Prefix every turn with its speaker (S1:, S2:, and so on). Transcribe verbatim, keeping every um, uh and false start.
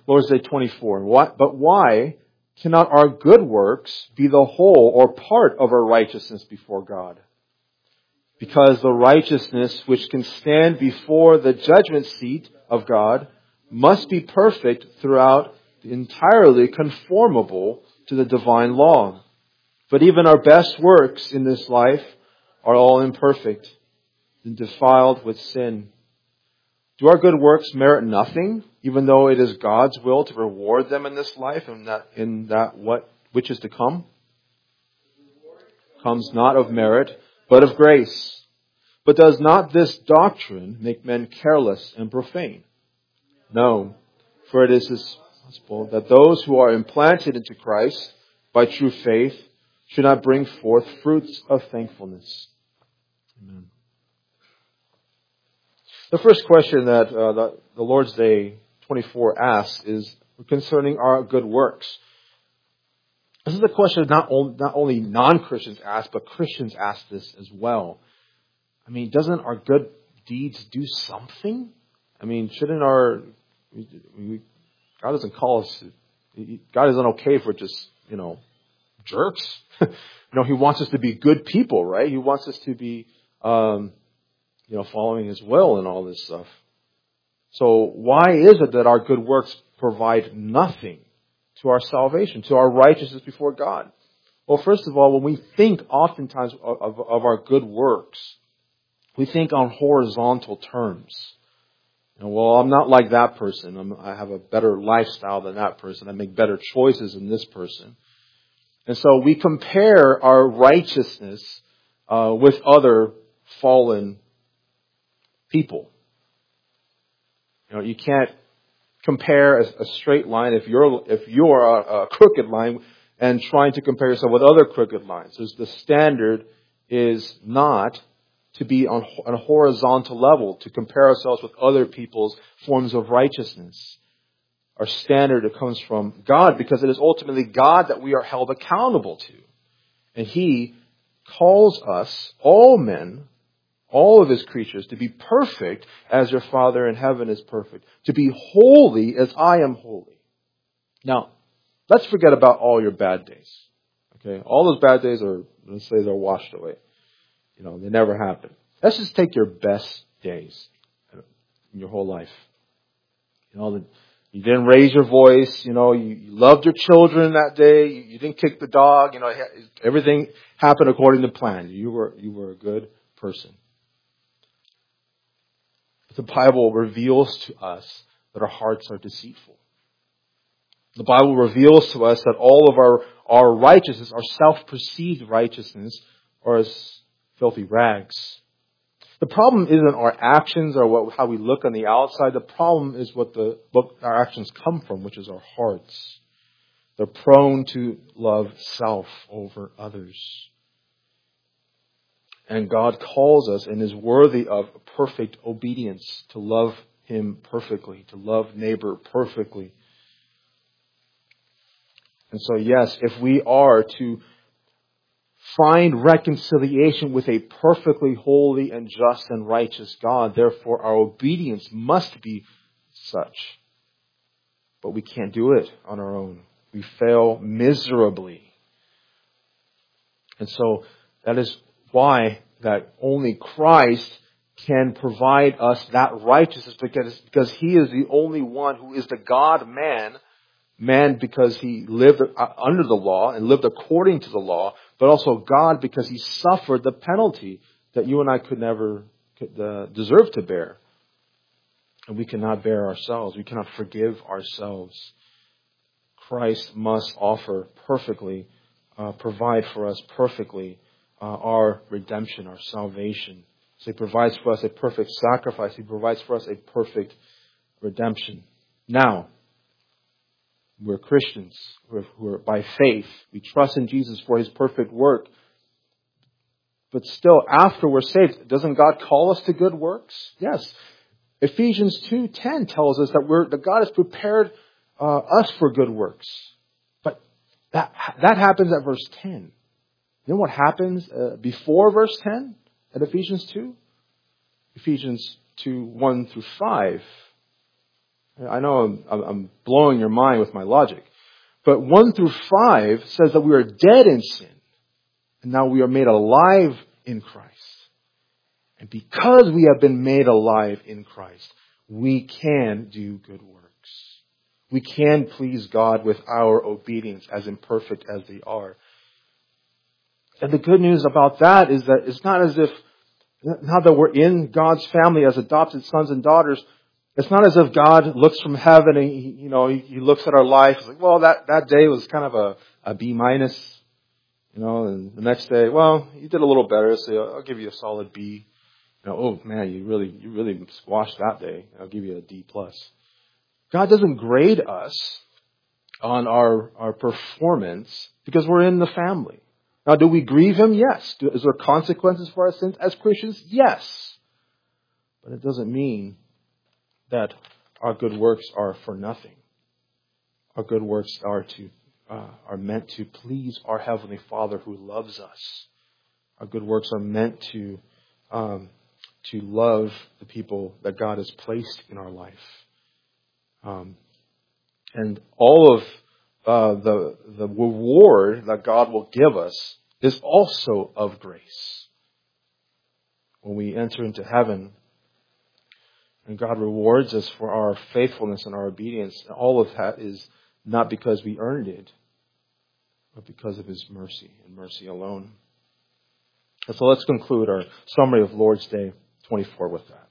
S1: Lord's Day twenty-four. What, but why cannot our good works be the whole or part of our righteousness before God? Because the righteousness which can stand before the judgment seat of God must be perfect throughout, entirely conformable to the divine law. But even our best works in this life are all imperfect and defiled with sin. Do our good works merit nothing, even though it is God's will to reward them in this life and that in that what which is to come? Comes not of merit, but of grace. But does not this doctrine make men careless and profane? No, for it is this gospel that those who are implanted into Christ by true faith should not bring forth fruits of thankfulness. Amen. The first question that uh, the, the Lord's Day twenty-four asks is concerning our good works. This is a question not, on, not only non-Christians ask, but Christians ask this as well. I mean, doesn't our good deeds do something? I mean, shouldn't our... We, we, God doesn't call us... God isn't okay for just, you know, jerks. you know, He wants us to be good people, right? He wants us to be... Um, You know, following His will and all this stuff. So why is it that our good works provide nothing to our salvation, to our righteousness before God? Well, first of all, when we think oftentimes of, of, of our good works, we think on horizontal terms. You know, well, I'm not like that person. I'm, I have a better lifestyle than that person. I make better choices than this person. And so we compare our righteousness uh, with other fallen people. You know, you can't compare a, a straight line if you're if you're a, a crooked line and trying to compare yourself with other crooked lines. There's, the standard is not to be on, on a horizontal level, to compare ourselves with other people's forms of righteousness. Our standard comes from God, because it is ultimately God that we are held accountable to. And He calls us, all men, all of His creatures, to be perfect as your Father in heaven is perfect. To be holy as I am holy. Now, let's forget about all your bad days. Okay? All those bad days are, let's say they're washed away. You know, they never happen. Let's just take your best days in your whole life. You know, you didn't raise your voice. You know, you, you loved your children that day. You, you didn't kick the dog. You know, everything happened according to plan. You were, you were a good person. The Bible reveals to us that our hearts are deceitful. The Bible reveals to us that all of our, our righteousness, our self-perceived righteousness, are as filthy rags. The problem isn't our actions or what, how we look on the outside. The problem is what the what our actions come from, which is our hearts. They're prone to love self over others. And God calls us and is worthy of perfect obedience, to love Him perfectly, to love neighbor perfectly. And so, yes, if we are to find reconciliation with a perfectly holy and just and righteous God, therefore our obedience must be such. But we can't do it on our own. We fail miserably. And so that is why that only Christ can provide us that righteousness, because, because He is the only one who is the God-man, man because He lived under the law and lived according to the law, but also God because He suffered the penalty that you and I could never uh, deserve to bear. And we cannot bear ourselves. We cannot forgive ourselves. Christ must offer perfectly, uh, provide for us perfectly uh, our redemption, our salvation. So He provides for us a perfect sacrifice. He provides for us a perfect redemption. Now, we're Christians who are by faith. We trust in Jesus for His perfect work. But still, after we're saved, doesn't God call us to good works? Yes. Ephesians two ten tells us that we're that God has prepared uh, us for good works. But that that happens at verse ten. You know what happens uh, before verse ten at Ephesians two? Ephesians two one through five. I know I'm, I'm blowing your mind with my logic. But one through five says that we are dead in sin. And now we are made alive in Christ. And because we have been made alive in Christ, we can do good works. We can please God with our obedience, as imperfect as they are. And the good news about that is that it's not as if, now that we're in God's family as adopted sons and daughters, it's not as if God looks from heaven and he, you know, he, he looks at our life. He's like, well, that, that day was kind of a, a B minus, you know, and the next day, well, you did a little better, so I'll give you a solid B. You know, oh man, you really, you really squashed that day. I'll give you a D plus. God doesn't grade us on our, our performance because we're in the family. Now, do we grieve Him? Yes. Do, is there consequences for our sins as Christians? Yes. But it doesn't mean that our good works are for nothing. Our good works are to uh, are meant to please our Heavenly Father who loves us. Our good works are meant to um, to love the people that God has placed in our life. Um, and all of uh, the the reward that God will give us is also of grace. When we enter into heaven, and God rewards us for our faithfulness and our obedience, and all of that is not because we earned it, but because of His mercy and mercy alone. And so let's conclude our summary of Lord's Day twenty-four with that.